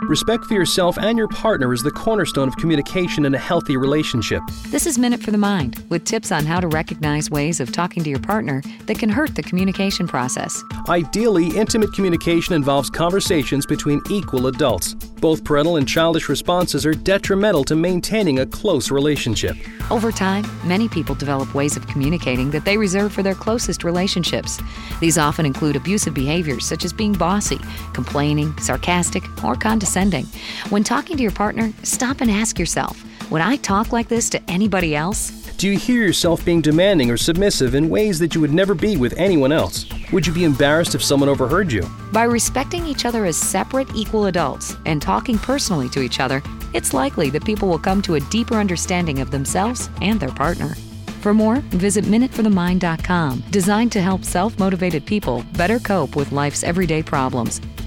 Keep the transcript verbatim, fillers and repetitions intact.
Respect for yourself and your partner is the cornerstone of communication in a healthy relationship. This is Minute for the Mind, with tips on how to recognize ways of talking to your partner that can hurt the communication process. Ideally, intimate communication involves conversations between equal adults. Both parental and childish responses are detrimental to maintaining a close relationship. Over time, many people develop ways of communicating that they reserve for their closest relationships. These often include abusive behaviors such as being bossy, complaining, sarcastic, or condescending. When talking to your partner, stop and ask yourself, would I talk like this to anybody else? Do you hear yourself being demanding or submissive in ways that you would never be with anyone else? Would you be embarrassed if someone overheard you? By respecting each other as separate, equal adults and talking personally to each other, it's likely that people will come to a deeper understanding of themselves and their partner. For more, visit minute for the mind dot com, designed to help self-motivated people better cope with life's everyday problems.